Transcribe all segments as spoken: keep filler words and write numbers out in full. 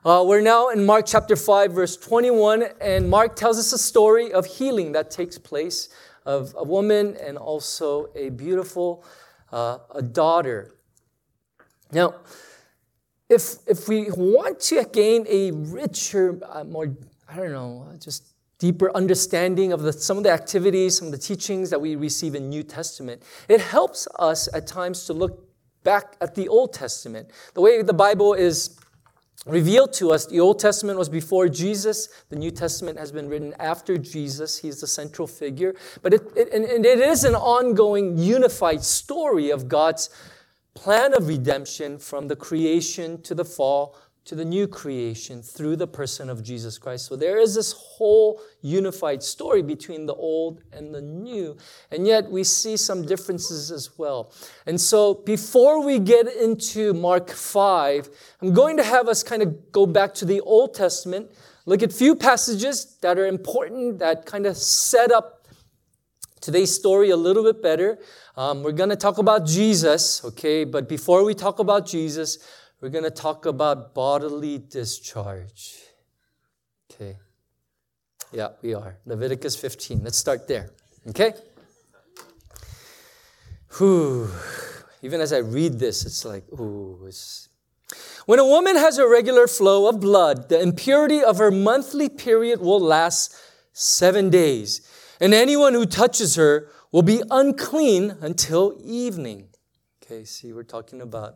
Uh, we're now in Mark chapter five, verse twenty-one, and Mark tells us a story of healing that takes place of a woman and also a beautiful uh, a daughter. Now, if if we want to gain a richer, uh, more, I don't know, just deeper understanding of the, some of the activities, some of the teachings that we receive in New Testament, it helps us at times to look back at the Old Testament. The way the Bible is revealed to us, the Old Testament was before Jesus. The New Testament has been written after Jesus. He's the central figure. But it, it, and it is an ongoing, unified story of God's plan of redemption from the creation to the fall to the new creation through the person of Jesus Christ. So there is this whole unified story between the old and the new. And yet we see some differences as well. And so before we get into Mark five, I'm going to have us kind of go back to the Old Testament, look at a few passages that are important, that kind of set up today's story a little bit better. Um, we're going to talk about Jesus, okay? But before we talk about Jesus, we're going to talk about bodily discharge. Okay. Yeah, we are. Leviticus fifteen. Let's start there. Okay? Whew. Even as I read this, it's like, ooh. It's... When a woman has a regular flow of blood, the impurity of her monthly period will last seven days. And anyone who touches her will be unclean until evening. Okay, see, we're talking about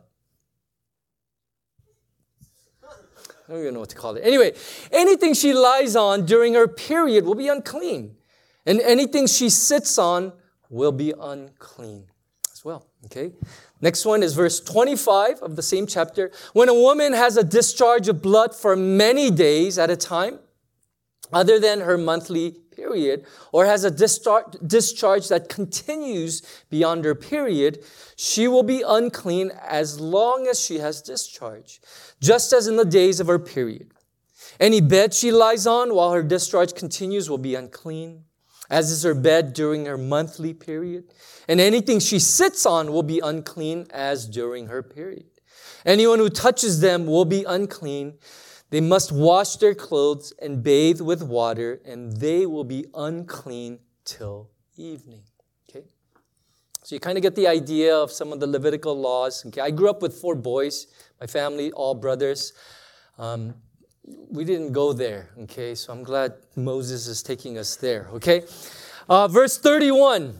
I don't even know what to call it. Anyway, anything she lies on during her period will be unclean. And anything she sits on will be unclean as well. Okay? Next one is verse twenty-five of the same chapter. When a woman has a discharge of blood for many days at a time, other than her monthly period, or has a discharge that continues beyond her period, she will be unclean as long as she has discharge, just as in the days of her period. Any bed she lies on while her discharge continues will be unclean, as is her bed during her monthly period. And anything she sits on will be unclean as during her period. Anyone who touches them will be unclean. They must wash their clothes and bathe with water, and they will be unclean till evening. Okay? So you kind of get the idea of some of the Levitical laws. Okay? I grew up with four boys. My family, all brothers. Um, we didn't go there. Okay? So I'm glad Moses is taking us there. Okay? Uh, verse thirty-one.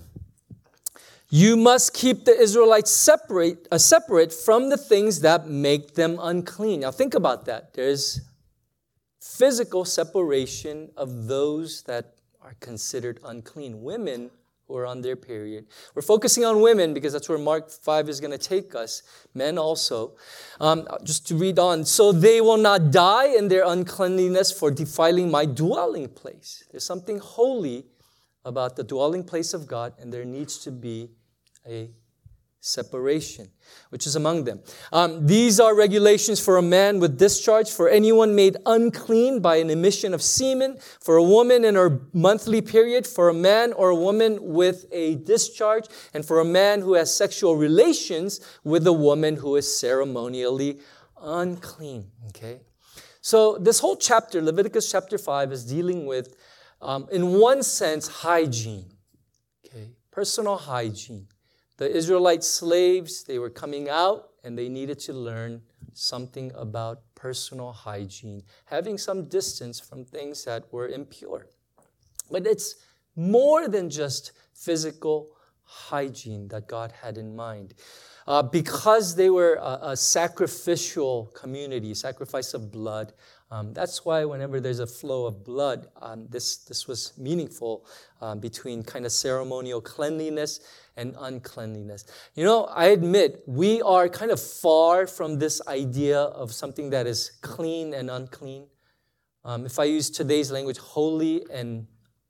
You must keep the Israelites separate, uh, separate from the things that make them unclean. Now think about that. There's physical separation of those that are considered unclean. Women who are on their period. We're focusing on women because that's where Mark five is going to take us. Men also. Um, just to read on. So they will not die in their uncleanliness for defiling my dwelling place. There's something holy about the dwelling place of God, and there needs to be a separation, which is among them. Um, these are regulations for a man with discharge, for anyone made unclean by an emission of semen, for a woman in her monthly period, for a man or a woman with a discharge, and for a man who has sexual relations with a woman who is ceremonially unclean. Okay? So this whole chapter, Leviticus chapter five, is dealing with Um, in one sense, hygiene, okay, personal hygiene. The Israelite slaves, they were coming out and they needed to learn something about personal hygiene, having some distance from things that were impure. But it's more than just physical hygiene that God had in mind. Uh, because they were a, a sacrificial community, sacrifice of blood, Um, that's why whenever there's a flow of blood, um, this, this was meaningful um, between kind of ceremonial cleanliness and uncleanliness. You know, I admit we are kind of far from this idea of something that is clean and unclean. Um, if I use today's language, holy and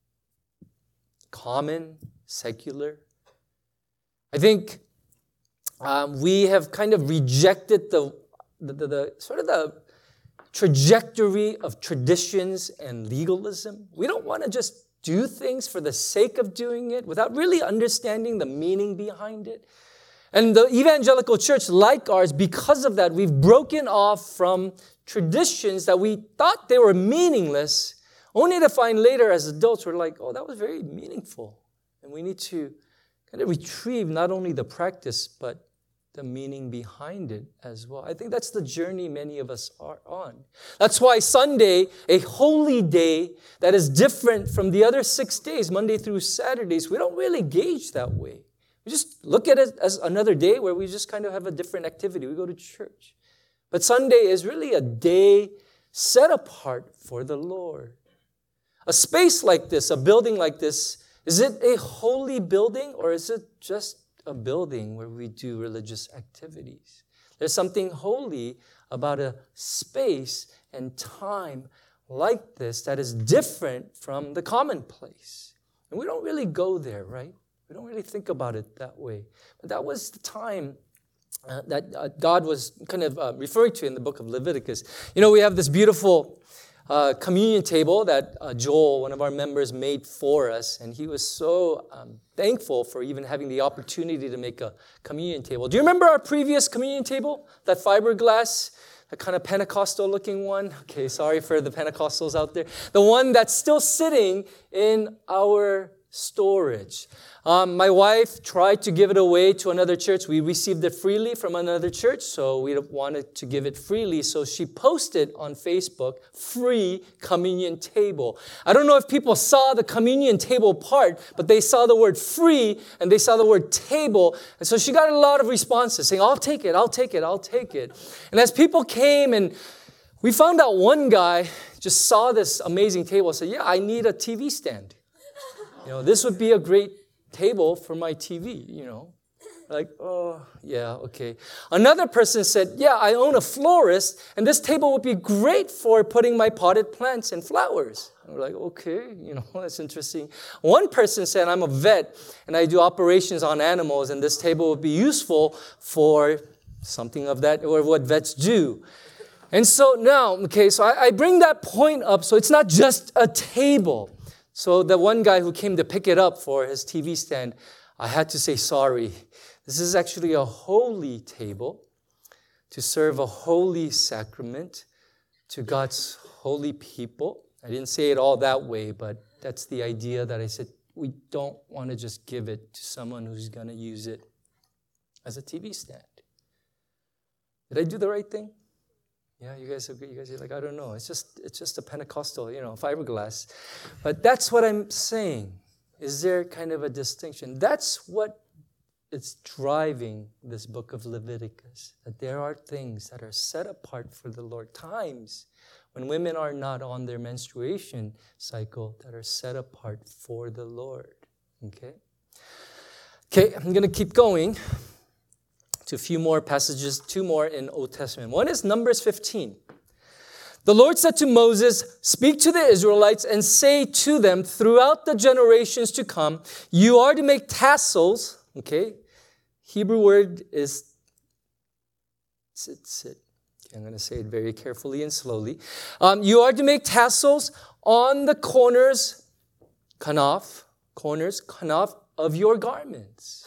common, secular. I think um, we have kind of rejected the, the, the, the sort of the trajectory of traditions and legalism. We don't want to just do things for the sake of doing it without really understanding the meaning behind it. And the evangelical church, like ours, because of that, we've broken off from traditions that we thought they were meaningless, only to find later as adults we're like, oh, that was very meaningful. And we need to kind of retrieve not only the practice, but the meaning behind it as well. I think that's the journey many of us are on. That's why Sunday, a holy day that is different from the other six days, Monday through Saturdays, we don't really gauge that way. We just look at it as another day where we just kind of have a different activity. We go to church. But Sunday is really a day set apart for the Lord. A space like this, a building like this, is it a holy building or is it just a building where we do religious activities? There's something holy about a space and time like this that is different from the commonplace. And we don't really go there, right? We don't really think about it that way. But that was the time uh, that uh, God was kind of uh, referring to in the book of Leviticus. You know, we have this beautiful uh, communion table that uh, Joel, one of our members, made for us. And he was so um, thankful for even having the opportunity to make a communion table. Do you remember our previous communion table? That fiberglass, that kind of Pentecostal-looking one? Okay, sorry for the Pentecostals out there. The one that's still sitting in our storage. Um, my wife tried to give it away to another church. We received it freely from another church, so we wanted to give it freely. So she posted on Facebook, free communion table. I don't know if people saw the communion table part, but they saw the word free and they saw the word table. And so she got a lot of responses saying, I'll take it, I'll take it, I'll take it. And as people came and we found out one guy just saw this amazing table and said, yeah, I need a T V stand. You know, this would be a great table for my T V, you know. Like, oh, yeah, okay. Another person said, yeah, I own a florist, and this table would be great for putting my potted plants and flowers. And we're like, okay, you know, that's interesting. One person said, I'm a vet, and I do operations on animals, and this table would be useful for something of that, or what vets do. And so now, okay, so I, I bring that point up, so it's not just a table. So the one guy who came to pick it up for his T V stand, I had to say, sorry. This is actually a holy table to serve a holy sacrament to God's holy people. I didn't say it all that way, but that's the idea that I said, we don't want to just give it to someone who's going to use it as a T V stand. Did I do the right thing? Yeah, you guys agree? You guys are like, I don't know. It's just it's just a Pentecostal, you know, fiberglass. But that's what I'm saying. Is there kind of a distinction? That's what is driving this book of Leviticus. That there are things that are set apart for the Lord. Times when women are not on their menstruation cycle that are set apart for the Lord. Okay? Okay, I'm going to keep going to a few more passages, two more in Old Testament. One is Numbers fifteen. The Lord said to Moses, speak to the Israelites and say to them throughout the generations to come, you are to make tassels, okay? Hebrew word is sit, sit. Okay, I'm going to say it very carefully and slowly. Um, you are to make tassels on the corners, kanaf, corners, kanaf of your garments,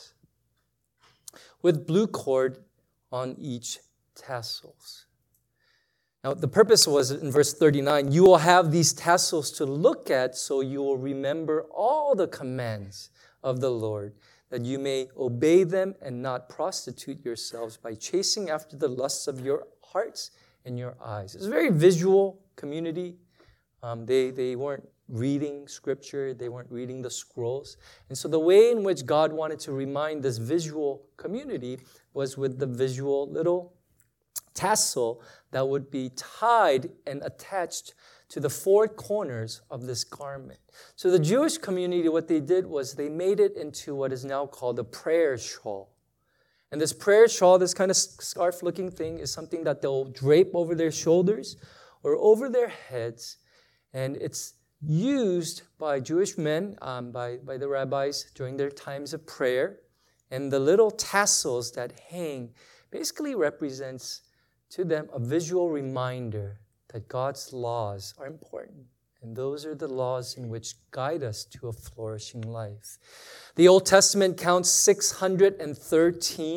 with blue cord on each tassels. Now, the purpose was in verse thirty-nine, you will have these tassels to look at so you will remember all the commands of the Lord, that you may obey them and not prostitute yourselves by chasing after the lusts of your hearts and your eyes. It's a very visual community. Um, they, they weren't reading scripture. They weren't reading the scrolls. And so the way in which God wanted to remind this visual community was with the visual little tassel that would be tied and attached to the four corners of this garment. So the Jewish community, what they did was they made it into what is now called a prayer shawl. And this prayer shawl, this kind of scarf-looking thing, is something that they'll drape over their shoulders or over their heads. And it's used by Jewish men, um, by, by the rabbis during their times of prayer. And the little tassels that hang basically represents to them a visual reminder that God's laws are important. And those are the laws in which guide us to a flourishing life. The Old Testament counts six hundred thirteen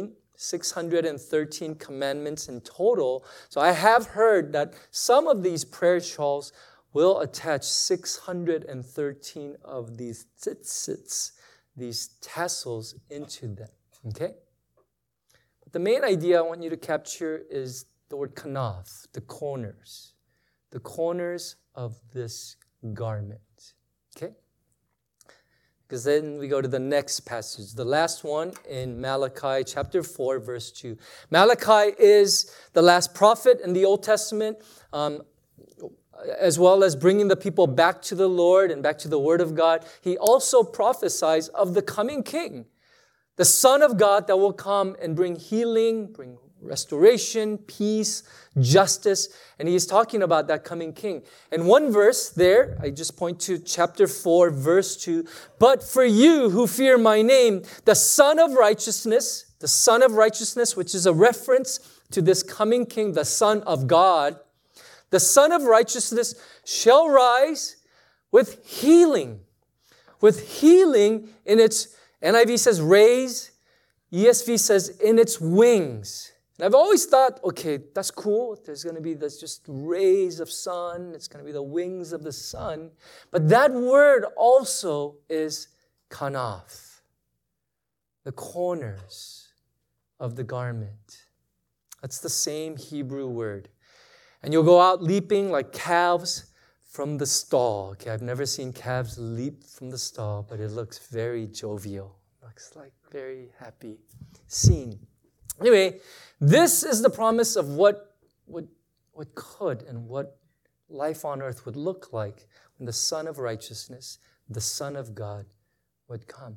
six hundred thirteen commandments in total. So I have heard that some of these prayer shawls will attach six hundred thirteen of these tzitzits, these tassels into them. Okay? But the main idea I want you to capture is the word kanaf, the corners. The corners of this garment. Okay? Because then we go to the next passage, the last one in Malachi chapter four, verse two. Malachi is the last prophet in the Old Testament, um, as well as bringing the people back to the Lord and back to the Word of God. He also prophesies of the coming King, the Son of God that will come and bring healing, bring restoration, peace, justice. And he is talking about that coming King. And one verse there, I just point to chapter four, verse two. But for you who fear my name, the Son of Righteousness, the Son of Righteousness, which is a reference to this coming King, the Son of God, the Son of Righteousness shall rise with healing. With healing in its, N I V says raise, E S V says in its wings. And I've always thought, okay, that's cool. There's going to be this just rays of sun. It's going to be the wings of the sun. But that word also is kanaf, the corners of the garment. That's the same Hebrew word. And you'll go out leaping like calves from the stall. Okay, I've never seen calves leap from the stall, but it looks very jovial. Looks like very happy scene. Anyway, this is the promise of what, what, what could and what life on earth would look like when the Son of Righteousness, the Son of God, would come.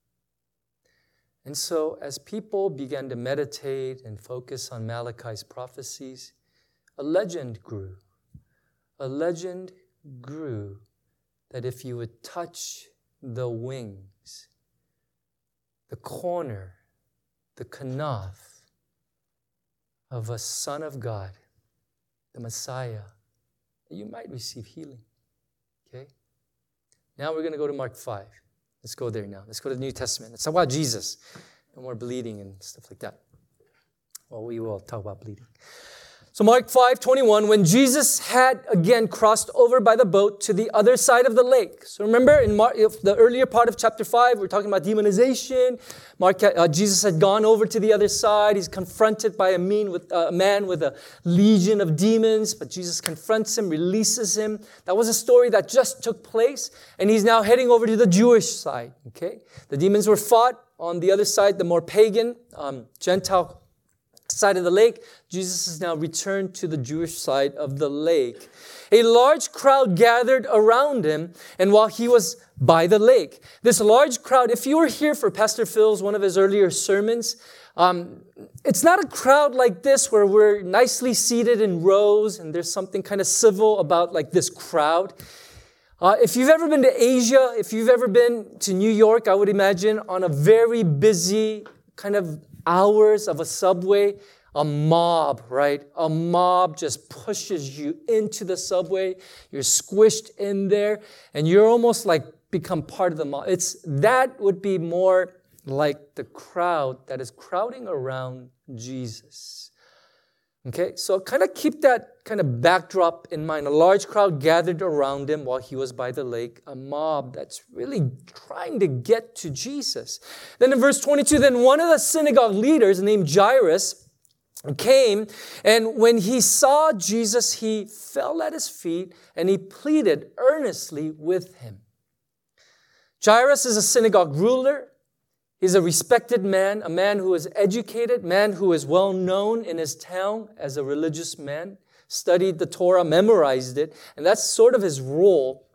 And so as people began to meditate and focus on Malachi's prophecies, a legend grew. A legend grew that if you would touch the wings, the corner, the kanaf of a Son of God, the Messiah, you might receive healing. Okay? Now we're going to go to Mark five. Let's go there now. Let's go to the New Testament. Let's talk about Jesus. No more bleeding and stuff like that. Well, we will talk about bleeding. So Mark five twenty-one, when Jesus had again crossed over by the boat to the other side of the lake. So remember in Mark, the earlier part of chapter five, we're talking about demonization. Mark, uh, Jesus had gone over to the other side. He's confronted by a, mean with, uh, a man with a legion of demons, but Jesus confronts him, releases him. That was a story that just took place, and he's now heading over to the Jewish side. Okay, the demons were fought on the other side, the more pagan, um, Gentile side of the lake. Jesus has now returned to the Jewish side of the lake. A large crowd gathered around him, and while he was by the lake, this large crowd, if you were here for Pastor Phil's, one of his earlier sermons, um, it's not a crowd like this where we're nicely seated in rows and there's something kind of civil about like this crowd. Uh, if you've ever been to Asia, if you've ever been to New York, I would imagine on a very busy kind of hours of a subway, a mob, right? A mob just pushes you into the subway. You're squished in there, and you're almost like become part of the mob. It's that would be more like the crowd that is crowding around Jesus. Okay, so kind of keep that kind of backdrop in mind. A large crowd gathered around him while he was by the lake, a mob that's really trying to get to Jesus. Then in verse twenty-two, then one of the synagogue leaders named Jairus came, and when he saw Jesus, he fell at his feet and he pleaded earnestly with him. Jairus is a synagogue ruler. He's a respected man, a man who is educated, man who is well known in his town as a religious man, studied the Torah, memorized it, and that's sort of his role.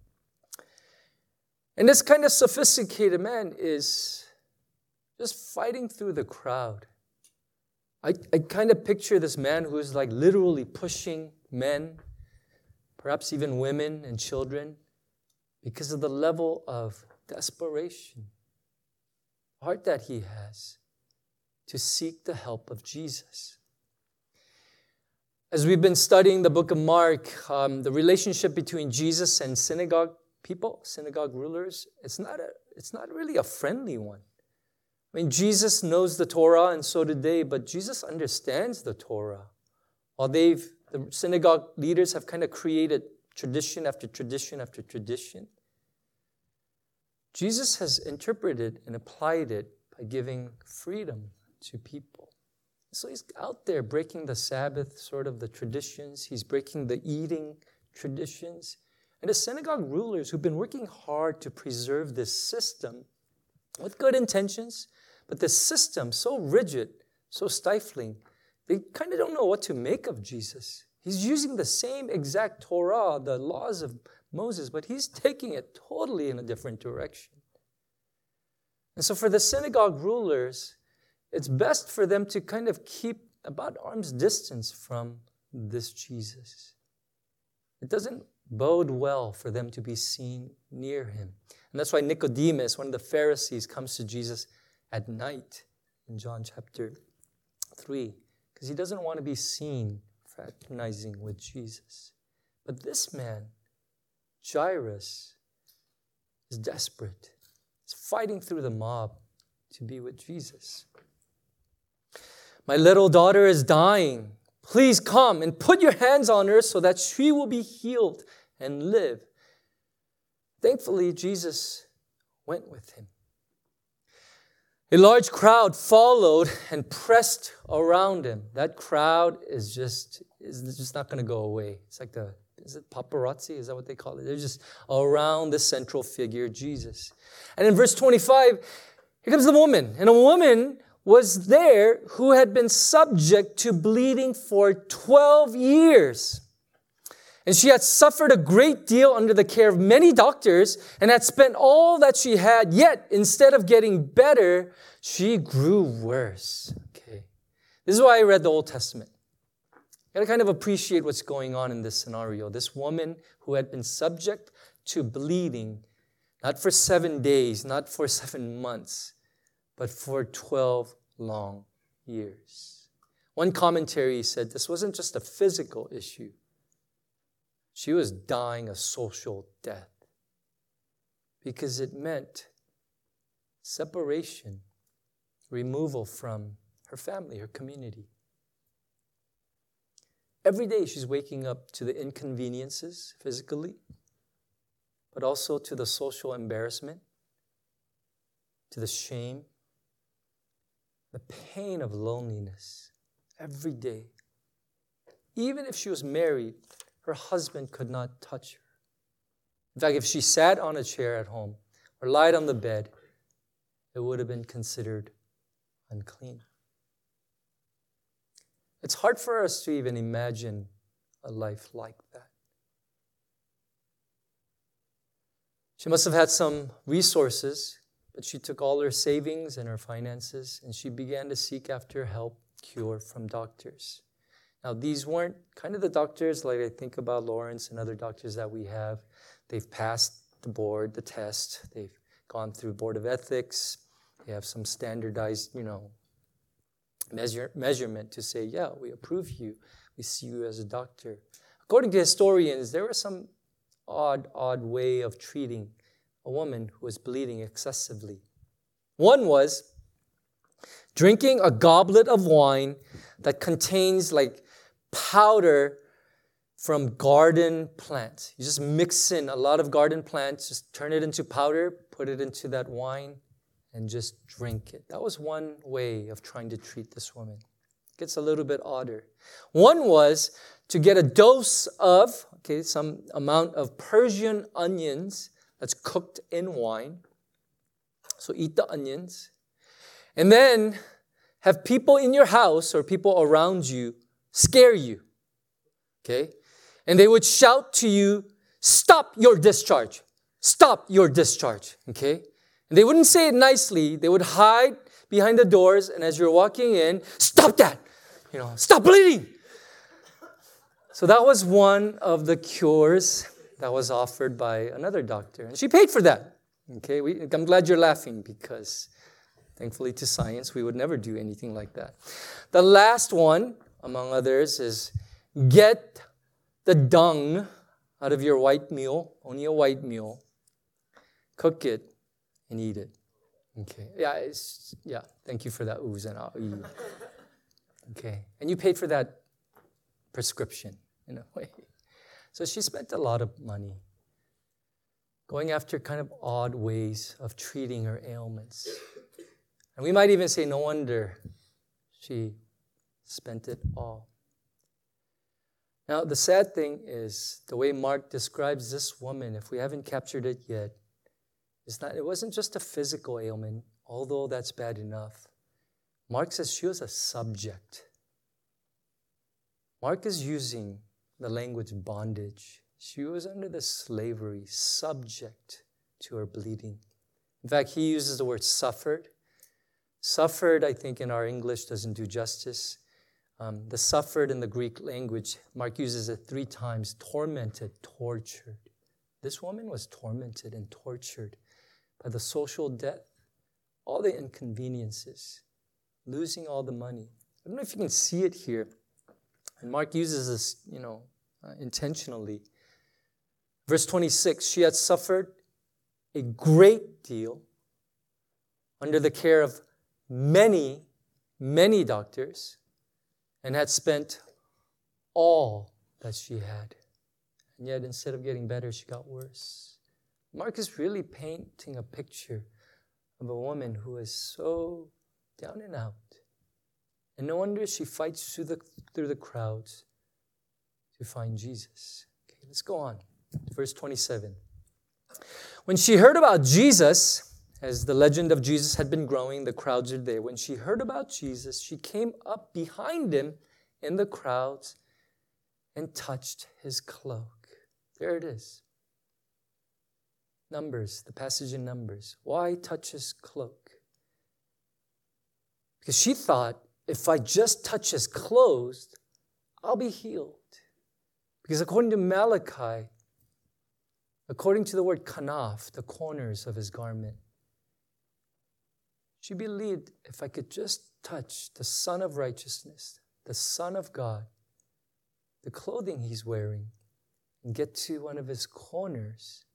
And this kind of sophisticated man is just fighting through the crowd. I, I kind of picture this man who is like literally pushing men, perhaps even women and children, because of the level of desperation, heart that he has to seek the help of Jesus. As we've been studying the book of Mark, um, the relationship between Jesus and synagogue people, synagogue rulers, it's not a, it's not really a friendly one. I mean, Jesus knows the Torah, and so did they, but Jesus understands the Torah. While they've, the synagogue leaders have kind of created tradition after tradition after tradition, Jesus has interpreted and applied it by giving freedom to people. So he's out there breaking the Sabbath, sort of the traditions. He's breaking the eating traditions. And the synagogue rulers who've been working hard to preserve this system with good intentions, but the system so rigid, so stifling, they kind of don't know what to make of Jesus. He's using the same exact Torah, the laws of Moses, but he's taking it totally in a different direction. And so for the synagogue rulers, it's best for them to kind of keep about arm's distance from this Jesus. It doesn't bode well for them to be seen near him. And that's why Nicodemus, one of the Pharisees, comes to Jesus at night in John chapter three, because he doesn't want to be seen fraternizing with Jesus. But this man, Jairus, is desperate. He's fighting through the mob to be with Jesus. My little daughter is dying. Please come and put your hands on her so that she will be healed and live. Thankfully, Jesus went with him. A large crowd followed and pressed around him. That crowd is just, is just not going to go away. It's like the, is it paparazzi? Is that what they call it? They're just around the central figure, Jesus. And in verse twenty-five, here comes the woman. And a woman was there who had been subject to bleeding for twelve years. And she had suffered a great deal under the care of many doctors and had spent all that she had. Yet, instead of getting better, she grew worse. Okay. This is why I read the Old Testament. You gotta kind of appreciate what's going on in this scenario. This woman who had been subject to bleeding, not for seven days, not for seven months, but for twelve long years. One commentary said this wasn't just a physical issue. She was dying a social death because it meant separation, removal from her family, her community. Every day she's waking up to the inconveniences physically, but also to the social embarrassment, to the shame, the pain of loneliness every day. Even if she was married, her husband could not touch her. In fact, if she sat on a chair at home or lied on the bed, it would have been considered unclean. It's hard for us to even imagine a life like that. She must have had some resources, but she took all her savings and her finances, and she began to seek after help, cure from doctors. Now, these weren't kind of the doctors like I think about Lawrence and other doctors that we have. They've passed the board, the test. They've gone through board of ethics. They have some standardized, you know, measure, measurement to say, yeah, we approve you. We see you as a doctor. According to historians, there was some odd, odd way of treating a woman who was bleeding excessively. One was drinking a goblet of wine that contains like powder from garden plants. You just mix in a lot of garden plants, just turn it into powder, put it into that wine, and just drink it. That was one way of trying to treat this woman. It gets a little bit odder. One was to get a dose of, okay, some amount of Persian onions that's cooked in wine. So eat the onions. And then have people in your house or people around you scare you, okay? And they would shout to you, stop your discharge, stop your discharge, okay? And they wouldn't say it nicely. They would hide behind the doors, and as you're walking in, stop that, you know, stop bleeding. So that was one of the cures that was offered by another doctor, and she paid for that, okay? We, I'm glad you're laughing because thankfully to science, we would never do anything like that. The last one, among others, is get the dung out of your white meal, only a white meal, cook it, and eat it. Okay. Yeah, it's, yeah. Thank you for that oohs and ahs. Okay. And you paid for that prescription in a way. So she spent a lot of money going after kind of odd ways of treating her ailments. And we might even say, no wonder she spent it all. Now, the sad thing is, the way Mark describes this woman, if we haven't captured it yet, is not, it wasn't just a physical ailment, although that's bad enough. Mark says she was a subject. Mark is using the language bondage. She was under the slavery, subject to her bleeding. In fact, he uses the word suffered. Suffered, I think, in our English doesn't do justice. Um, the suffered in the Greek language, Mark uses it three times, tormented, tortured. This woman was tormented and tortured by the social death, all the inconveniences, losing all the money. I don't know if you can see it here. And Mark uses this, you know, uh, intentionally. Verse twenty-six, she had suffered a great deal under the care of many, many doctors, and had spent all that she had. And yet, instead of getting better, she got worse. Mark is really painting a picture of a woman who is so down and out. And no wonder she fights through the, through the crowds to find Jesus. Okay, let's go on. Verse twenty-seven. When she heard about Jesus, as the legend of Jesus had been growing, the crowds are there. When she heard about Jesus, she came up behind him in the crowds and touched his cloak. There it is. Numbers, the passage in Numbers. Why touch his cloak? Because she thought, if I just touch his clothes, I'll be healed. Because according to Malachi, according to the word kanaf, the corners of his garment, she believed if I could just touch the Son of Righteousness, the Son of God, the clothing he's wearing, and get to one of his corners,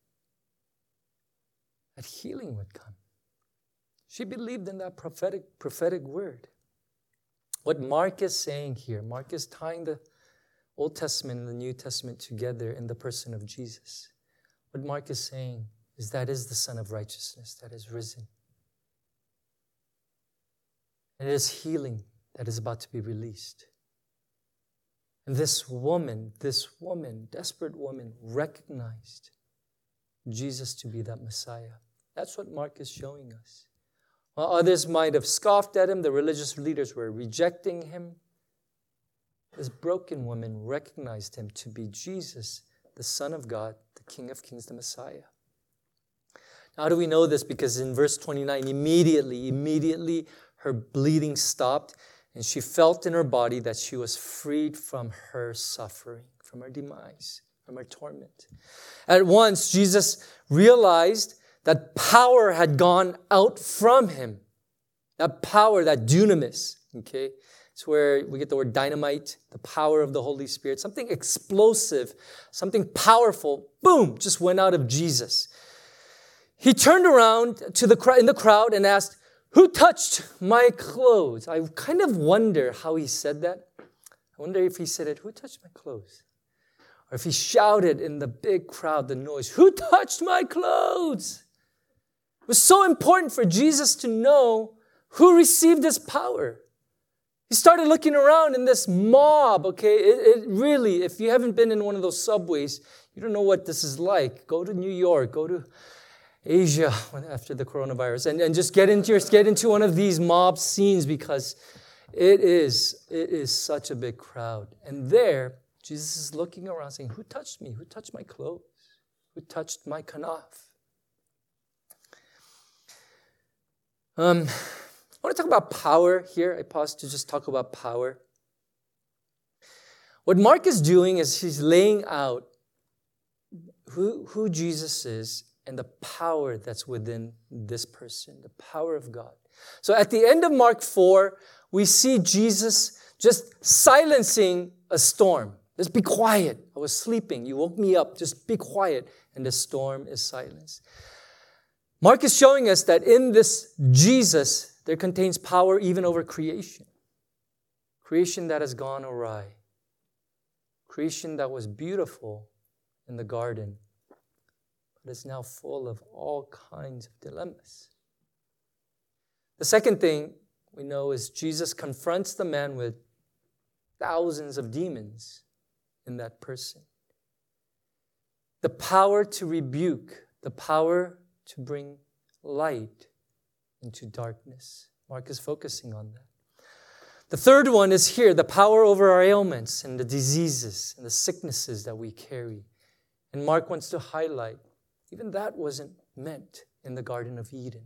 that healing would come. She believed in that prophetic, prophetic word. What Mark is saying here, Mark is tying the Old Testament and the New Testament together in the person of Jesus. What Mark is saying is that is the Son of Righteousness that is risen. And it is healing that is about to be released. And this woman, this woman, desperate woman, recognized Jesus to be that Messiah. That's what Mark is showing us. While others might have scoffed at him, the religious leaders were rejecting him, this broken woman recognized him to be Jesus, the Son of God, the King of Kings, the Messiah. How do we know this? Because in verse twenty-nine, immediately, immediately, her bleeding stopped, and she felt in her body that she was freed from her suffering, from her demise, from her torment. At once, Jesus realized that power had gone out from him. That power, that dunamis, okay? It's where we get the word dynamite, the power of the Holy Spirit. Something explosive, something powerful, boom, just went out of Jesus. He turned around to the in the crowd and asked, "Who touched my clothes?" I kind of wonder how he said that. I wonder if he said it, "Who touched my clothes?" Or if he shouted in the big crowd, the noise, "Who touched my clothes?" It was so important for Jesus to know who received this power. He started looking around in this mob, okay? It, it really, if you haven't been in one of those subways, you don't know what this is like. Go to New York, go to Asia after the coronavirus, and, and just get into your, get into one of these mob scenes, because it is, it is such a big crowd. And there, Jesus is looking around saying, "Who touched me? Who touched my clothes? Who touched my kanaf?" Um, I want to talk about power here. I pause to just talk about power. What Mark is doing is he's laying out who, who Jesus is and the power that's within this person, the power of God. So at the end of Mark four, we see Jesus just silencing a storm. Just be quiet. I was sleeping. You woke me up. Just be quiet. And the storm is silenced. Mark is showing us that in this Jesus, there contains power even over creation. Creation that has gone awry. Creation that was beautiful in the garden, but is now full of all kinds of dilemmas. The second thing we know is Jesus confronts the man with thousands of demons in that person. The power to rebuke, the power to bring light into darkness. Mark is focusing on that. The third one is here, the power over our ailments and the diseases and the sicknesses that we carry. And Mark wants to highlight, even that wasn't meant in the Garden of Eden.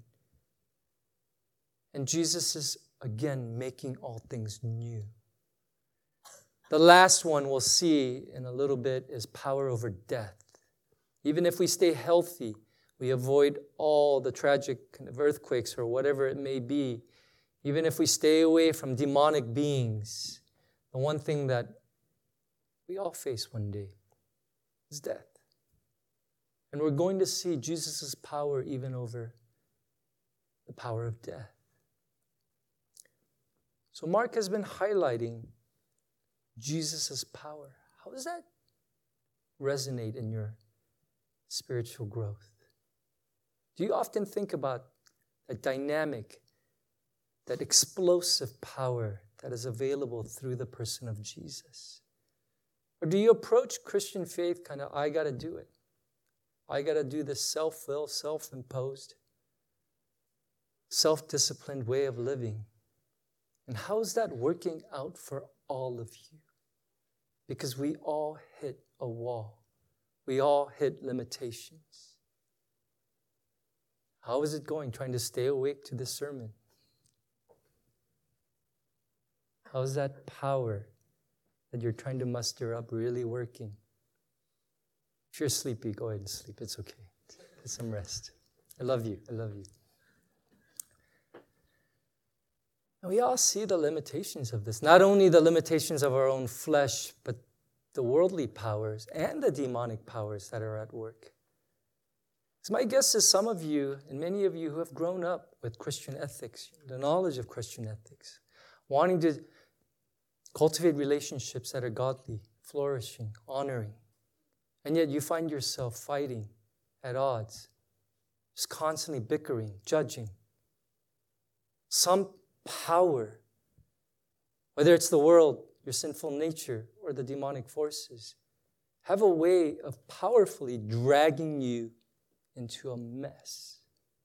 And Jesus is, again, making all things new. The last one we'll see in a little bit is power over death. Even if we stay healthy, we avoid all the tragic kind of earthquakes or whatever it may be. Even if we stay away from demonic beings, the one thing that we all face one day is death. And we're going to see Jesus' power even over the power of death. So Mark has been highlighting Jesus' power. How does that resonate in your spiritual growth? Do you often think about that dynamic, that explosive power that is available through the person of Jesus? Or do you approach Christian faith kind of, I got to do it. I got to do this self-will, self-imposed, self-disciplined way of living? And how is that working out for all of you? Because we all hit a wall. We all hit limitations. How is it going, trying to stay awake to this sermon? How is that power that you're trying to muster up really working? If you're sleepy, go ahead and sleep. It's okay. Get some rest. I love you. I love you. And we all see the limitations of this. Not only the limitations of our own flesh, but the worldly powers and the demonic powers that are at work. So my guess is some of you, and many of you who have grown up with Christian ethics, the knowledge of Christian ethics, wanting to cultivate relationships that are godly, flourishing, honoring, and yet you find yourself fighting at odds, just constantly bickering, judging. Some power, whether it's the world, your sinful nature, or the demonic forces, have a way of powerfully dragging you into a mess.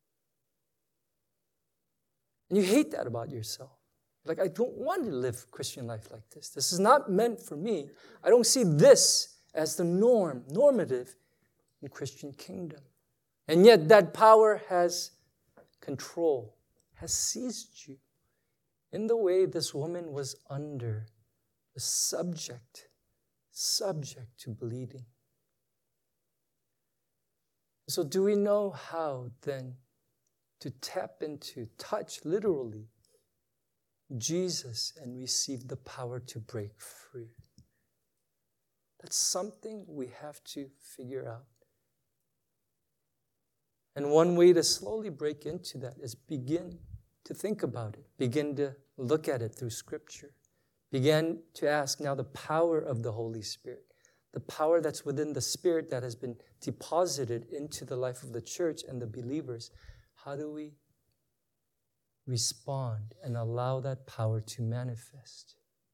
And you hate that about yourself. Like, I don't want to live Christian life like this. This is not meant for me. I don't see this as the norm, normative in Christian kingdom. And yet that power has control, has seized you in the way this woman was under, was subject, subject to bleeding. So do we know how then to tap into, touch literally Jesus and receive the power to break free? That's something we have to figure out. And one way to slowly break into that is begin to think about it. Begin to look at it through Scripture. Begin to ask now the power of the Holy Spirit, the power that's within the Spirit that has been deposited into the life of the church and the believers. How do we respond and allow that power to manifest?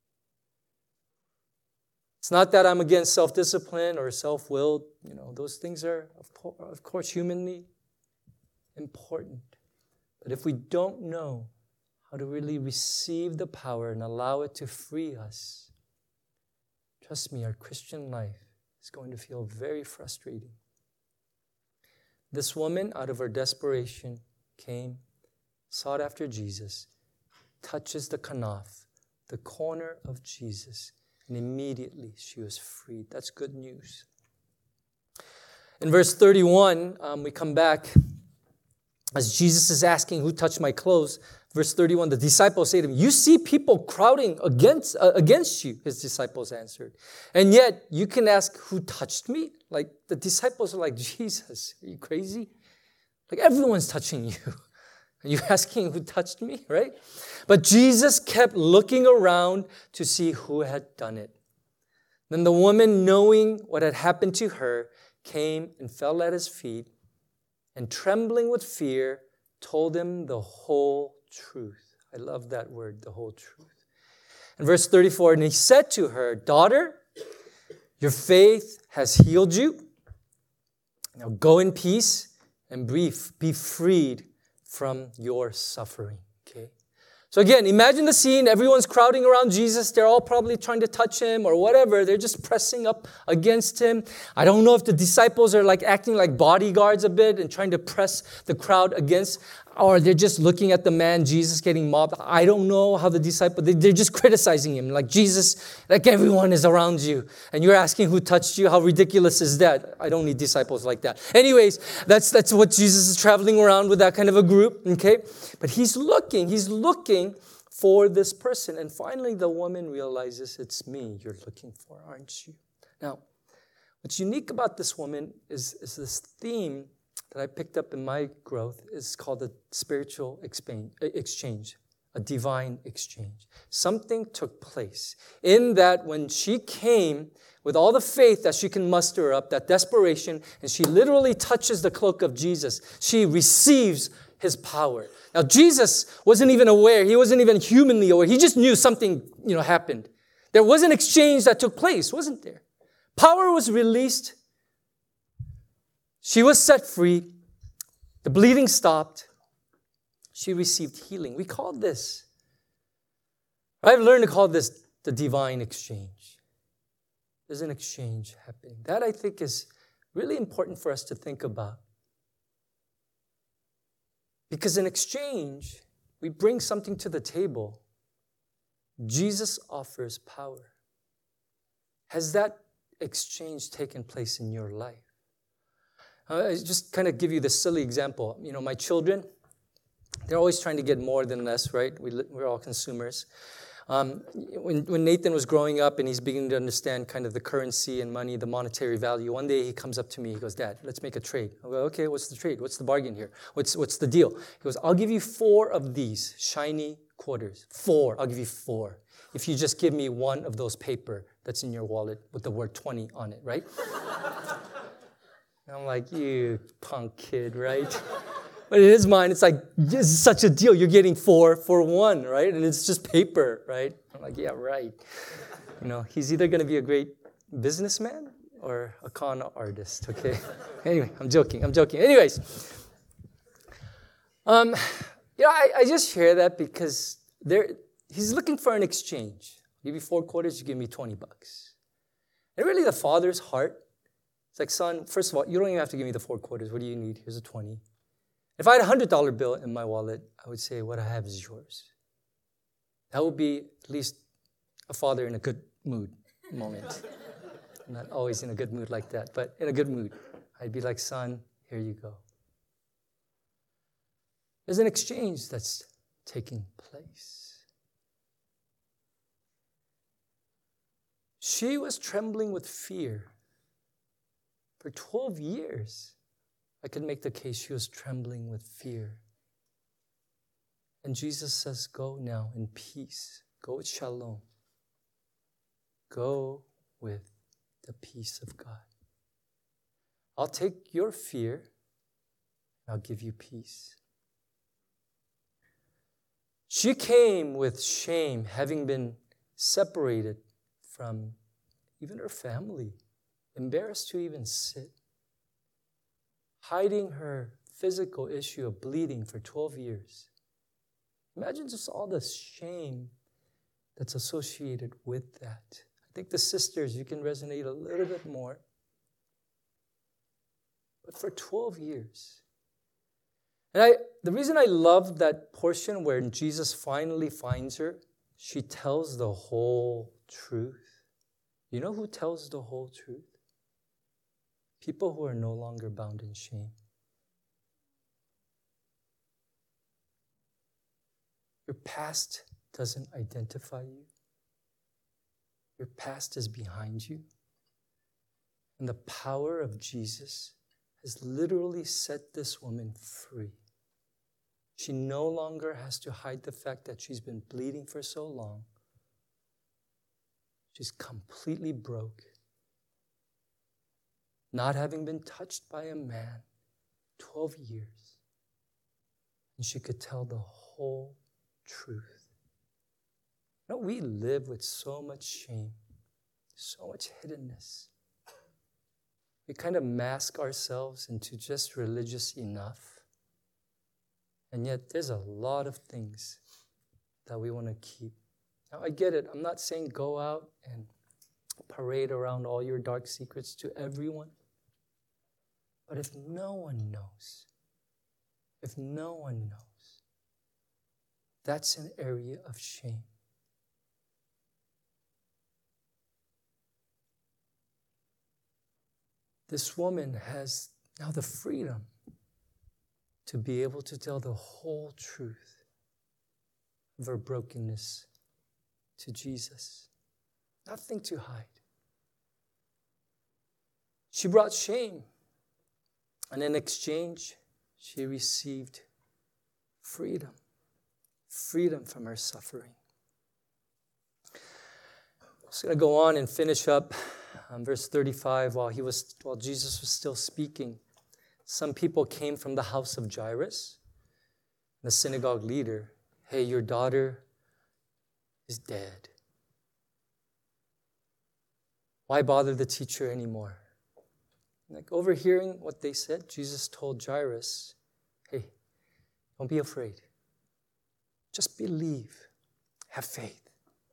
It's not that I'm against self-discipline or self-willed. You know, those things are, of, po- of course, humanly important. But if we don't know how to really receive the power and allow it to free us, trust me, our Christian life is going to feel very frustrating. This woman, out of her desperation, came, sought after Jesus, touches the kanaf, the corner of Jesus, and immediately she was freed. That's good news. In verse thirty-one, um, we come back. As Jesus is asking, who touched my clothes? Verse thirty-one, the disciples say to him, you see people crowding against, uh, against you, his disciples answered. And yet you can ask, who touched me? Like the disciples are like, Jesus, are you crazy? Like everyone's touching you. And you're asking who touched me, right? But Jesus kept looking around to see who had done it. Then the woman, knowing what had happened to her, came and fell at his feet, and trembling with fear, told him the whole truth. I love that word, the whole truth. In verse thirty-four, and he said to her, "Daughter, your faith has healed you. Now go in peace and be, be freed from your suffering." Okay. So again, imagine the scene. Everyone's crowding around Jesus. They're all probably trying to touch him or whatever. They're just pressing up against him. I don't know if the disciples are like acting like bodyguards a bit and trying to press the crowd against, or they're just looking at the man, Jesus, getting mobbed. I don't know how the disciples, they're just criticizing him. Like, Jesus, like everyone is around you. And you're asking who touched you. How ridiculous is that? I don't need disciples like that. Anyways, that's, that's what Jesus is traveling around with, that kind of a group. Okay. But he's looking, he's looking for this person. And finally, the woman realizes, it's me you're looking for, aren't you? Now, what's unique about this woman is, is this theme that I picked up in my growth is called a spiritual exchange, a divine exchange. Something took place in that when she came with all the faith that she can muster up, that desperation, and she literally touches the cloak of Jesus, she receives his power. Now, Jesus wasn't even aware. He wasn't even humanly aware. He just knew something, you know, happened. There was an exchange that took place, wasn't there? Power was released. She was set free. The bleeding stopped. She received healing. We call this, I've learned to call this the divine exchange. There's an exchange happening. That, I think, is really important for us to think about. Because in exchange, we bring something to the table. Jesus offers power. Has that exchange taken place in your life? Uh, I just kind of give you this silly example. You know, my children, they're always trying to get more than less, right? We, we're all consumers. Um, when, when Nathan was growing up and he's beginning to understand kind of the currency and money, the monetary value, one day he comes up to me, he goes, "Dad, let's make a trade." I go, "Okay, what's the trade? What's the bargain here? What's, what's the deal?" He goes, "I'll give you four of these shiny quarters. Four, I'll give you four. If you just give me one of those paper that's in your wallet with the word twenty on it," right? And I'm like, "You punk kid," right? But in his mind, it's like, this is such a deal. You're getting four for one, right? And it's just paper, right? I'm like, yeah, right. You know, he's either going to be a great businessman or a con artist, okay? Anyway, I'm joking. I'm joking. Anyways, um, you know, I, I just share that because there, he's looking for an exchange. I'll give you four quarters, you give me twenty bucks. And really the father's heart, it's like, "Son, first of all, you don't even have to give me the four quarters. What do you need? Here's a twenty. If I had a one hundred dollar bill in my wallet, I would say, what I have is yours." That would be at least a father in a good mood moment. I'm not always in a good mood like that, but in a good mood. I'd be like, "Son, here you go." There's an exchange that's taking place. She was trembling with fear for twelve years. I could make the case she was trembling with fear. And Jesus says, "Go now in peace. Go with shalom. Go with the peace of God. I'll take your fear, and I'll give you peace." She came with shame, having been separated from even her family, embarrassed to even sit, hiding her physical issue of bleeding for twelve years. Imagine just all the shame that's associated with that. I think the sisters, you can resonate a little bit more. But for twelve years. And I, the reason I love that portion where Jesus finally finds her, she tells the whole truth. You know who tells the whole truth? People who are no longer bound in shame. Your past doesn't identify you. Your past is behind you. And the power of Jesus has literally set this woman free. She no longer has to hide the fact that she's been bleeding for so long. She's completely broke, not having been touched by a man twelve years. And she could tell the whole truth. You know, we live with so much shame, so much hiddenness. We kind of mask ourselves into just religious enough. And yet there's a lot of things that we want to keep. Now, I get it. I'm not saying go out and parade around all your dark secrets to everyone. But if no one knows, if no one knows, that's an area of shame. This woman has now the freedom to be able to tell the whole truth of her brokenness to Jesus. Nothing to hide. She brought shame, and in exchange, she received freedom. Freedom from her suffering. I'm just going to go on and finish up um, verse thirty-five. While he was, while Jesus was still speaking, some people came from the house of Jairus, the synagogue leader. Hey, your daughter is dead. Why bother the teacher anymore? Like overhearing what they said, Jesus told Jairus, hey, don't be afraid. Just believe. Have faith.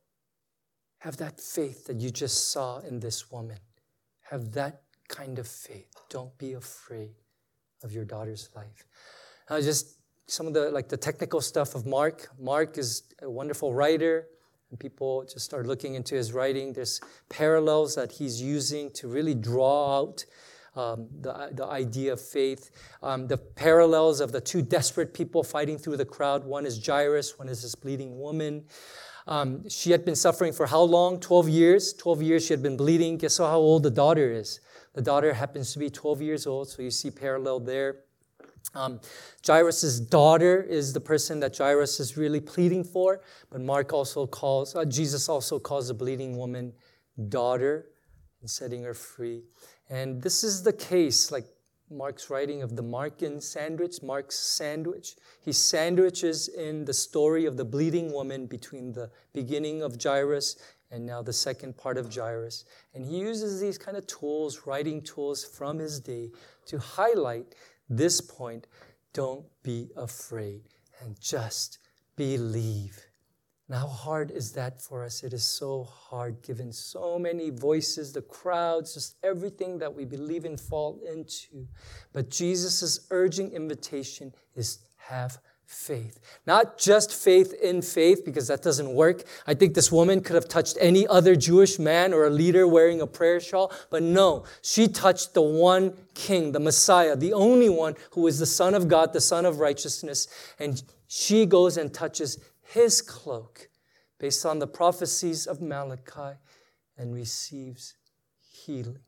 Have that faith that you just saw in this woman. Have that kind of faith. Don't be afraid of your daughter's life. Now, just some of the like the technical stuff of Mark. Mark is a wonderful writer, and people just start looking into his writing. There's parallels that he's using to really draw out Um, the, the idea of faith. Um, the parallels of the two desperate people fighting through the crowd. One is Jairus, one is this bleeding woman. Um, she had been suffering for how long? twelve years. twelve years she had been bleeding. Guess how old the daughter is? The daughter happens to be twelve years old, so you see parallel there. Um, Jairus' daughter is the person that Jairus is really pleading for, but Mark also calls, uh, Jesus also calls the bleeding woman daughter and setting her free. And this is the case, like Mark's writing of the Markan sandwich, Mark's sandwich. He sandwiches in the story of the bleeding woman between the beginning of Jairus and now the second part of Jairus. And he uses these kind of tools, writing tools from his day to highlight this point. Don't be afraid and just believe. And how hard is that for us? It is so hard given so many voices, the crowds, just everything that we believe in fall into. But Jesus' urging invitation is have faith. Not just faith in faith, because that doesn't work. I think this woman could have touched any other Jewish man or a leader wearing a prayer shawl. But no, she touched the one King, the Messiah, the only one who is the Son of God, the Son of righteousness. And she goes and touches his cloak based on the prophecies of Malachi and receives healing.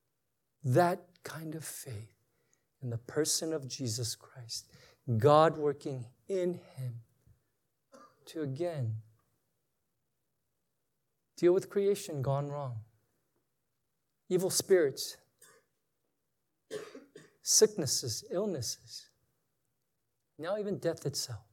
That kind of faith in the person of Jesus Christ, God working in him to again deal with creation gone wrong, evil spirits, sicknesses, illnesses, now even death itself.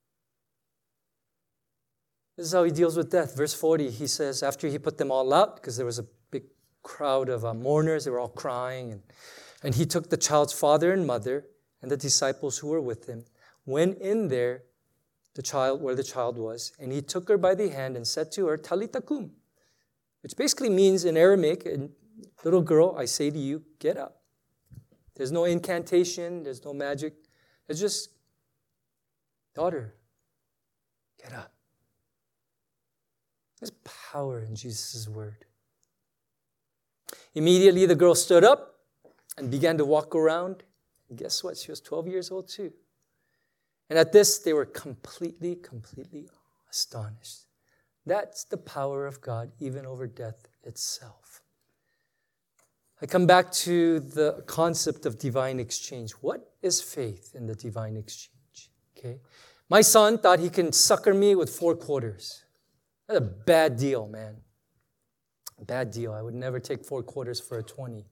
This is how he deals with death. Verse forty, he says, after he put them all out, because there was a big crowd of uh, mourners, they were all crying, and, and he took the child's father and mother and the disciples who were with him, went in there, the child, where the child was, and he took her by the hand and said to her, Talitha kum, which basically means in Aramaic, little girl, I say to you, get up. There's no incantation, there's no magic. It's just, daughter, get up. There's power in Jesus' word. Immediately the girl stood up and began to walk around. And guess what? She was twelve years old too. And at this, they were completely, completely astonished. That's the power of God, even over death itself. I come back to the concept of divine exchange. What is faith in the divine exchange? Okay. My son thought he can sucker me with four quarters. That's a bad deal, man. Bad deal. I would never take four quarters for a twenty.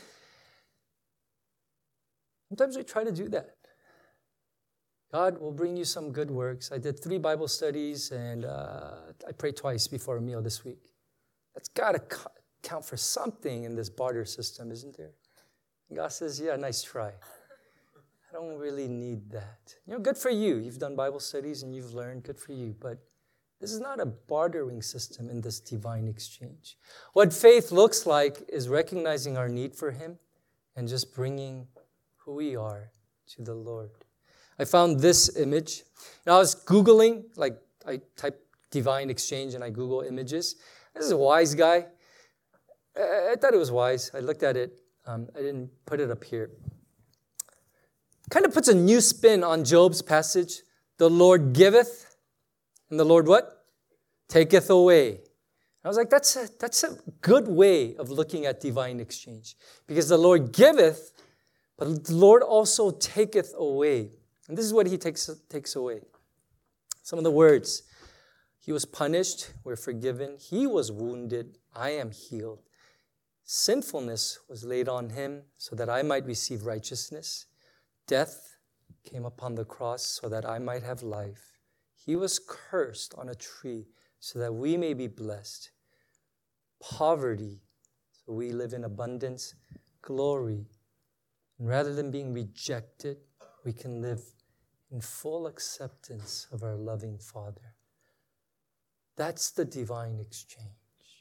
Sometimes we try to do that. God will bring you some good works. I did three Bible studies, and uh, I prayed twice before a meal this week. That's got to co- count for something in this barter system, isn't there? And God says, yeah, nice try. I don't really need that. You know, good for you. You've done Bible studies and you've learned. Good for you. But this is not a bartering system in this divine exchange. What faith looks like is recognizing our need for Him and just bringing who we are to the Lord. I found this image. And I was Googling, like I type divine exchange and I Google images. This is a wise guy. I, I thought it was wise. I looked at it. Um, I didn't put it up here. Kind of puts a new spin on Job's passage. The Lord giveth, and the Lord what? Taketh away. I was like, that's a, that's a good way of looking at divine exchange. Because the Lord giveth, but the Lord also taketh away. And this is what He takes, takes away. Some of the words. He was punished, we're forgiven. He was wounded, I am healed. Sinfulness was laid on Him so that I might receive righteousness. Death came upon the cross so that I might have life. He was cursed on a tree so that we may be blessed. Poverty, so we live in abundance. Glory, and rather than being rejected, we can live in full acceptance of our loving Father. That's the divine exchange.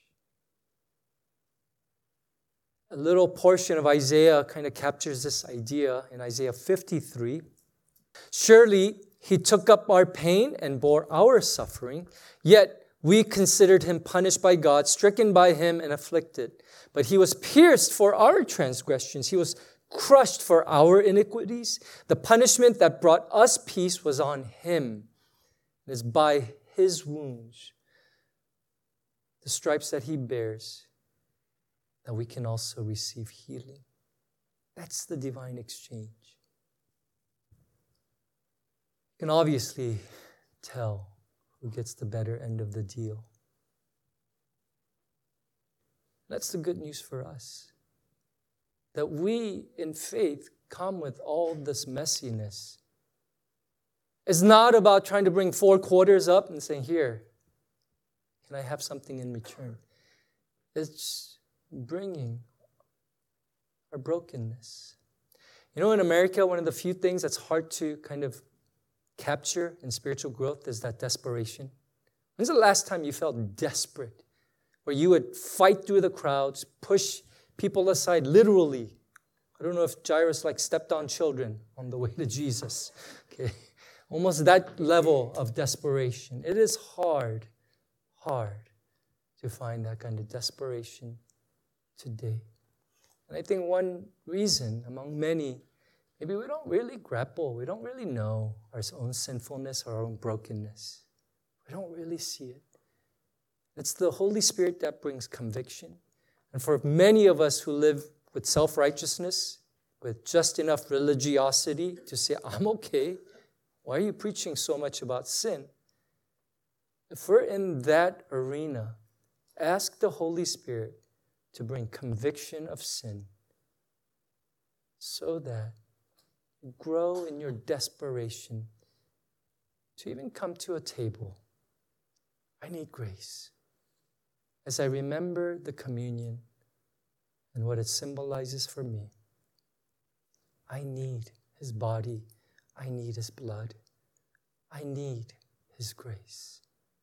A little portion of Isaiah kind of captures this idea in Isaiah fifty-three. Surely He took up our pain and bore our suffering, yet we considered Him punished by God, stricken by Him and afflicted. But He was pierced for our transgressions. He was crushed for our iniquities. The punishment that brought us peace was on Him. It is by His wounds, the stripes that He bears, that we can also receive healing. That's the divine exchange. You can obviously tell who gets the better end of the deal. That's the good news for us. That we, in faith, come with all this messiness. It's not about trying to bring four quarters up and saying, here, can I have something in return? It's bringing our brokenness. You know, in America, one of the few things that's hard to kind of capture in spiritual growth is that desperation. When's the last time you felt desperate? Where you would fight through the crowds, push people aside, literally. I don't know if Jairus like stepped on children on the way to Jesus. Okay, almost that level of desperation. It is hard, hard to find that kind of desperation today. And I think one reason among many, maybe we don't really grapple, we don't really know our own sinfulness, our own brokenness. We don't really see it. It's the Holy Spirit that brings conviction. And for many of us who live with self-righteousness, with just enough religiosity to say, I'm okay. Why are you preaching so much about sin? If we're in that arena, ask the Holy Spirit to bring conviction of sin so that you grow in your desperation to even come to a table. I need grace. As I remember the communion and what it symbolizes for me, I need His body. I need His blood. I need His grace.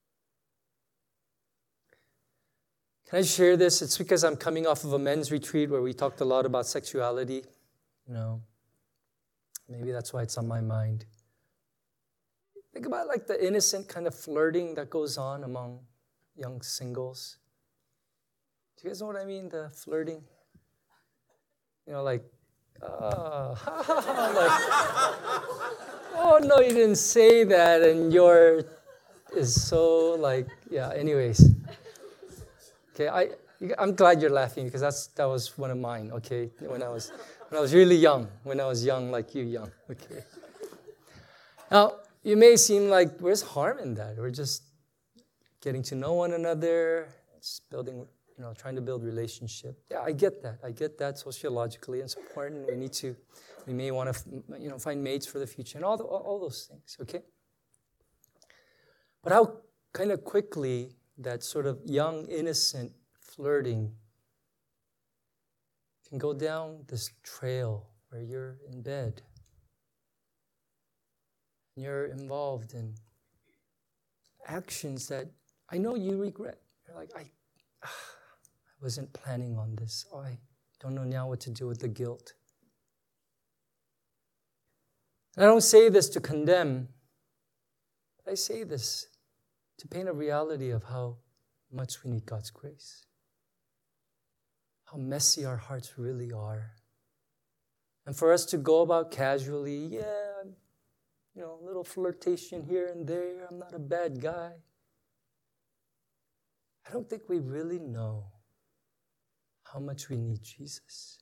Can I share this? It's because I'm coming off of a men's retreat where we talked a lot about sexuality. You know, maybe that's why it's on my mind. Think about like the innocent kind of flirting that goes on among young singles. Do you guys know what I mean? The flirting. You know, like, uh, like, oh no, you didn't say that, and your is so like, yeah. Anyways, okay, I I'm glad you're laughing because that's that was one of mine, okay? When I was when I was really young, when I was young like you young, okay? Now, you may seem like, where's harm in that? We're just getting to know one another, just building, you know, trying to build relationship. Yeah, I get that. I get that sociologically. It's important. We need to, we may want to, you know, find mates for the future and all, the, all those things, okay? But how kind of quickly that sort of young, innocent flirting can go down this trail where you're in bed. You're involved in actions that I know you regret. You're like, I, I wasn't planning on this. Oh, I don't know now what to do with the guilt. And I don't say this to condemn. But I say this to paint a reality of how much we need God's grace. How messy our hearts really are. And for us to go about casually, yeah, you know, a little flirtation here and there. I'm not a bad guy. I don't think we really know how much we need Jesus.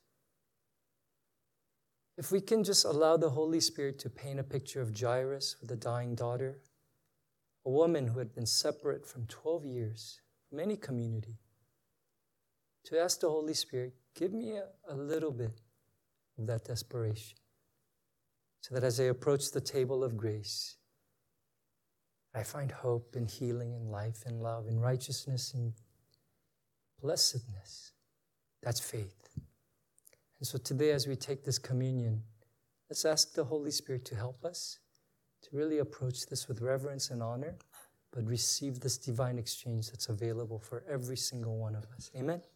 If we can just allow the Holy Spirit to paint a picture of Jairus with a dying daughter, a woman who had been separate from twelve years from any community, to ask the Holy Spirit, give me a, a little bit of that desperation. So that as I approach the table of grace, I find hope and healing and life and love and righteousness and blessedness. That's faith. And so today as we take this communion, let's ask the Holy Spirit to help us to really approach this with reverence and honor, but receive this divine exchange that's available for every single one of us. Amen?